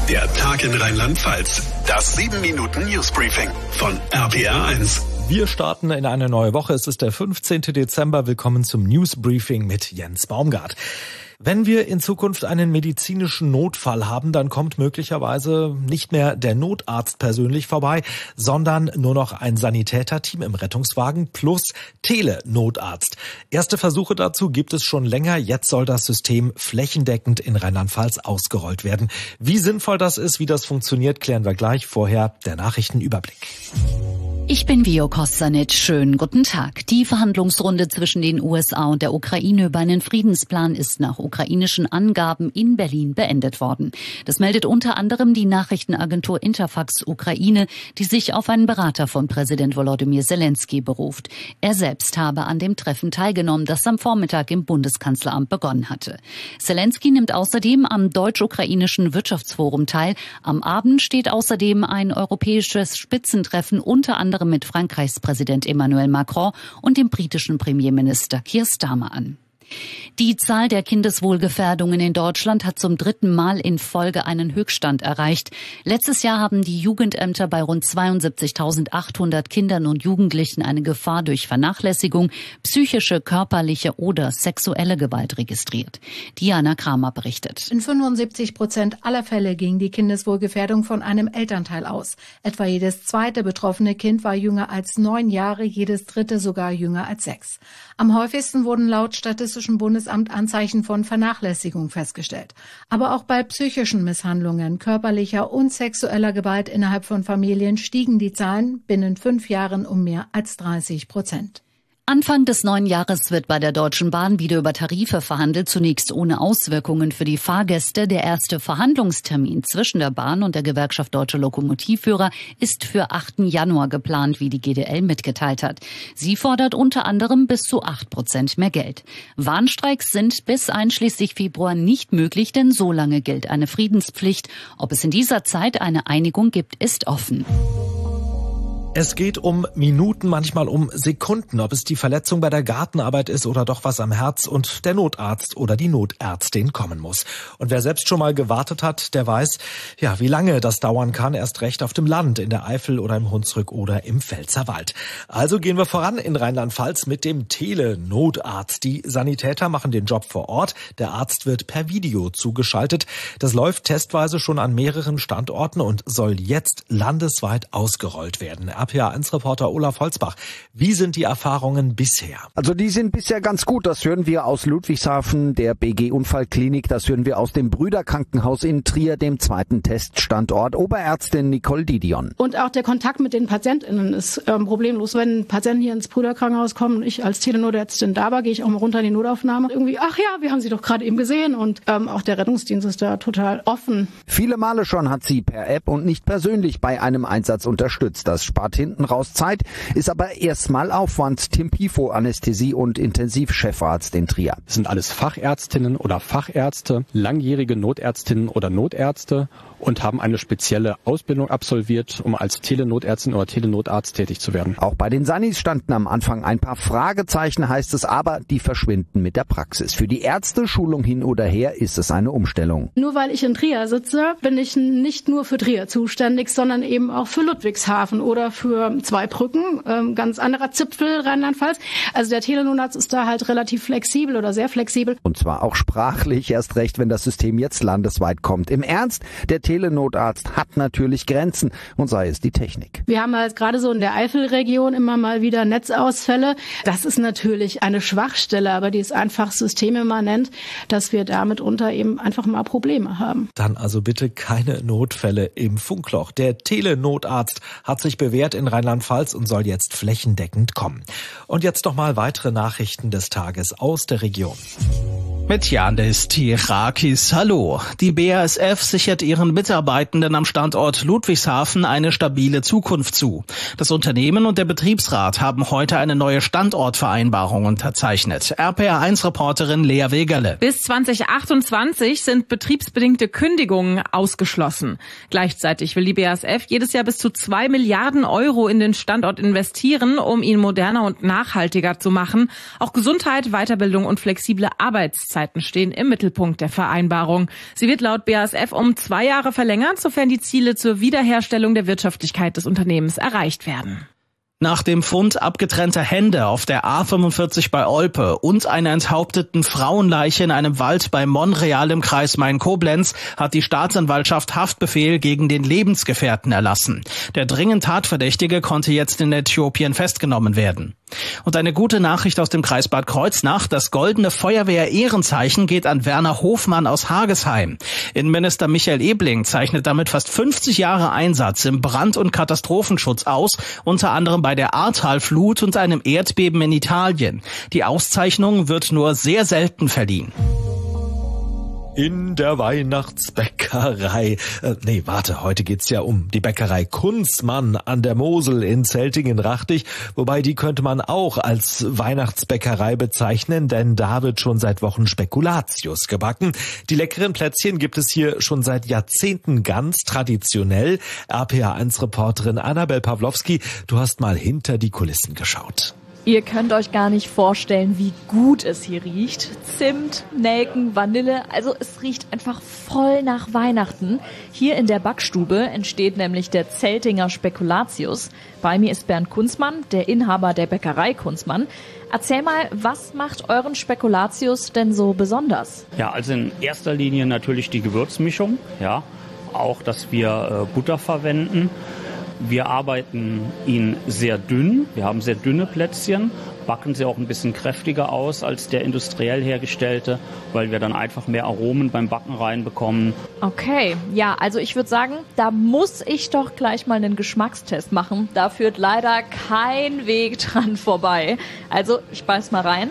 Der Tag in Rheinland-Pfalz. Das 7-Minuten-Newsbriefing von RPR1. Wir starten in eine neue Woche. Es ist der 15. Dezember. Willkommen zum Newsbriefing mit Jens Baumgart. Wenn wir in Zukunft einen medizinischen Notfall haben, dann kommt möglicherweise nicht mehr der Notarzt persönlich vorbei, sondern nur noch ein Sanitäterteam im Rettungswagen plus Telenotarzt. Erste Versuche dazu gibt es schon länger. Jetzt soll das System flächendeckend in Rheinland-Pfalz ausgerollt werden. Wie sinnvoll das ist, wie das funktioniert, klären wir gleich. Vorher der Nachrichtenüberblick. Ich bin Vio Kostanic. Schönen guten Tag. Die Verhandlungsrunde zwischen den USA und der Ukraine über einen Friedensplan ist nach ukrainischen Angaben in Berlin beendet worden. Das meldet unter anderem die Nachrichtenagentur Interfax Ukraine, die sich auf einen Berater von Präsident Volodymyr Zelensky beruft. Er selbst habe an dem Treffen teilgenommen, das am Vormittag im Bundeskanzleramt begonnen hatte. Zelensky nimmt außerdem am deutsch-ukrainischen Wirtschaftsforum teil. Am Abend steht außerdem ein europäisches Spitzentreffen unter anderem mit Frankreichs Präsident Emmanuel Macron und dem britischen Premierminister Keir Starmer an. Die Zahl der Kindeswohlgefährdungen in Deutschland hat zum 3. Mal in Folge einen Höchststand erreicht. Letztes Jahr haben die Jugendämter bei rund 72.800 Kindern und Jugendlichen eine Gefahr durch Vernachlässigung, psychische, körperliche oder sexuelle Gewalt registriert. Diana Kramer berichtet. In 75% aller Fälle ging die Kindeswohlgefährdung von einem Elternteil aus. Etwa jedes zweite betroffene Kind war jünger als 9 Jahre, jedes dritte sogar jünger als 6. Am häufigsten wurden laut Statistischem Bundesamt Anzeichen von Vernachlässigung festgestellt. Aber auch bei psychischen Misshandlungen, körperlicher und sexueller Gewalt innerhalb von Familien stiegen die Zahlen binnen 5 Jahren um mehr als 30%. Anfang des neuen Jahres wird bei der Deutschen Bahn wieder über Tarife verhandelt, zunächst ohne Auswirkungen für die Fahrgäste. Der erste Verhandlungstermin zwischen der Bahn und der Gewerkschaft Deutsche Lokomotivführer ist für 8. Januar geplant, wie die GDL mitgeteilt hat. Sie fordert unter anderem bis zu 8% mehr Geld. Warnstreiks sind bis einschließlich Februar nicht möglich, denn so lange gilt eine Friedenspflicht. Ob es in dieser Zeit eine Einigung gibt, ist offen. Es geht um Minuten, manchmal um Sekunden, ob es die Verletzung bei der Gartenarbeit ist oder doch was am Herz und der Notarzt oder die Notärztin kommen muss. Und wer selbst schon mal gewartet hat, der weiß, ja, wie lange das dauern kann, erst recht auf dem Land, in der Eifel oder im Hunsrück oder im Pfälzerwald. Also gehen wir voran in Rheinland-Pfalz mit dem Telenotarzt. Die Sanitäter machen den Job vor Ort, der Arzt wird per Video zugeschaltet. Das läuft testweise schon an mehreren Standorten und soll jetzt landesweit ausgerollt werden. RPA1-Reporter Olaf Holzbach. Wie sind die Erfahrungen bisher? Also die sind bisher ganz gut. Das hören wir aus Ludwigshafen, der BG-Unfallklinik. Das hören wir aus dem Brüderkrankenhaus in Trier, dem zweiten Teststandort. Oberärztin Nicole Didion. Und auch der Kontakt mit den PatientInnen ist problemlos. Wenn Patienten hier ins Brüderkrankenhaus kommen und ich als Telenotärztin da war, gehe ich auch mal runter in die Notaufnahme. Irgendwie, ach ja, wir haben sie doch gerade eben gesehen. Und auch der Rettungsdienst ist da total offen. Viele Male schon hat sie per App und nicht persönlich bei einem Einsatz unterstützt. Das spart hinten raus Zeit, ist aber erstmal Aufwand. Tim Pifo, Anästhesie- und Intensivchefarzt in Trier. Das sind alles Fachärztinnen oder Fachärzte, langjährige Notärztinnen oder Notärzte und haben eine spezielle Ausbildung absolviert, um als Telenotärztin oder Telenotarzt tätig zu werden. Auch bei den Sanis standen am Anfang ein paar Fragezeichen, heißt es, aber die verschwinden mit der Praxis. Für die Ärzte, Schulung hin oder her, ist es eine Umstellung. Nur weil ich in Trier sitze, bin ich nicht nur für Trier zuständig, sondern eben auch für Ludwigshafen oder für Zweibrücken, ganz anderer Zipfel Rheinland-Pfalz. Also der Telenotarzt ist da halt relativ flexibel oder sehr flexibel. Und zwar auch sprachlich, erst recht, wenn das System jetzt landesweit kommt. Im Ernst, der Telenotarzt hat natürlich Grenzen und sei es die Technik. Wir haben halt gerade so in der Eifelregion immer mal wieder Netzausfälle. Das ist natürlich eine Schwachstelle, aber die ist einfach systemimmanent, dass wir da mitunter eben einfach mal Probleme haben. Dann also bitte keine Notfälle im Funkloch. Der Telenotarzt hat sich bewährt in Rheinland-Pfalz und soll jetzt flächendeckend kommen. Und jetzt noch mal weitere Nachrichten des Tages aus der Region. Mit Yandis Tirakis, hallo. Die BASF sichert ihren Mitarbeitenden am Standort Ludwigshafen eine stabile Zukunft zu. Das Unternehmen und der Betriebsrat haben heute eine neue Standortvereinbarung unterzeichnet. RPR1-Reporterin Lea Wegerle. Bis 2028 sind betriebsbedingte Kündigungen ausgeschlossen. Gleichzeitig will die BASF jedes Jahr bis zu 2 Milliarden Euro in den Standort investieren, um ihn moderner und nachhaltiger zu machen. Auch Gesundheit, Weiterbildung und flexible Arbeitszeiten Arbeitszeiten stehen im Mittelpunkt der Vereinbarung. Sie wird laut BASF um 2 Jahre verlängert, sofern die Ziele zur Wiederherstellung der Wirtschaftlichkeit des Unternehmens erreicht werden. Nach dem Fund abgetrennter Hände auf der A45 bei Olpe und einer enthaupteten Frauenleiche in einem Wald bei Monreal im Kreis Main-Koblenz hat die Staatsanwaltschaft Haftbefehl gegen den Lebensgefährten erlassen. Der dringend Tatverdächtige konnte jetzt in Äthiopien festgenommen werden. Und eine gute Nachricht aus dem Kreis Bad Kreuznach. Das Goldene Feuerwehr-Ehrenzeichen geht an Werner Hofmann aus Hagesheim. Innenminister Michael Ebling zeichnet damit fast 50 Jahre Einsatz im Brand- und Katastrophenschutz aus, unter anderem bei der Ahrtal-Flut und einem Erdbeben in Italien. Die Auszeichnung wird nur sehr selten verliehen. In der Weihnachtsbäckerei. Heute geht's ja um die Bäckerei Kunzmann an der Mosel in Zeltingen-Rachtich. Wobei, die könnte man auch als Weihnachtsbäckerei bezeichnen, denn da wird schon seit Wochen Spekulatius gebacken. Die leckeren Plätzchen gibt es hier schon seit Jahrzehnten ganz traditionell. RPA1-Reporterin Annabel Pawlowski, du hast mal hinter die Kulissen geschaut. Ihr könnt euch gar nicht vorstellen, wie gut es hier riecht. Zimt, Nelken, Vanille, also es riecht einfach voll nach Weihnachten. Hier in der Backstube entsteht nämlich der Zeltinger Spekulatius. Bei mir ist Bernd Kunzmann, der Inhaber der Bäckerei Kunzmann. Erzähl mal, was macht euren Spekulatius denn so besonders? Ja, also in erster Linie natürlich die Gewürzmischung, ja, auch, dass wir Butter verwenden. Wir arbeiten ihn sehr dünn. Wir haben sehr dünne Plätzchen, backen sie auch ein bisschen kräftiger aus als der industriell hergestellte, weil wir dann einfach mehr Aromen beim Backen reinbekommen. Okay, ja, also ich würde sagen, da muss ich doch gleich mal einen Geschmackstest machen. Da führt leider kein Weg dran vorbei. Also ich beiß mal rein.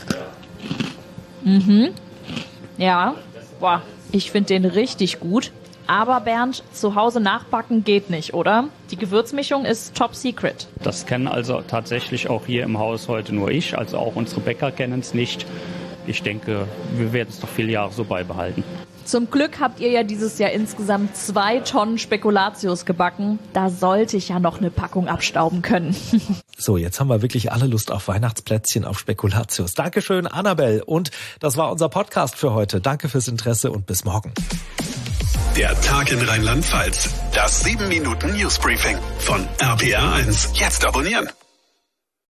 Ja, boah, ich finde den richtig gut. Aber Bernd, zu Hause nachbacken geht nicht, oder? Die Gewürzmischung ist top secret. Das kennen also tatsächlich auch hier im Haus heute nur ich, also auch unsere Bäcker kennen es nicht. Ich denke, wir werden es noch viele Jahre so beibehalten. Zum Glück habt ihr ja dieses Jahr insgesamt 2 Tonnen Spekulatius gebacken. Da sollte ich ja noch eine Packung abstauben können. So, jetzt haben wir wirklich alle Lust auf Weihnachtsplätzchen, auf Spekulatius. Dankeschön, Annabel. Und das war unser Podcast für heute. Danke fürs Interesse und bis morgen. Der Tag in Rheinland-Pfalz. Das 7-Minuten-Newsbriefing von RPA1. Jetzt abonnieren.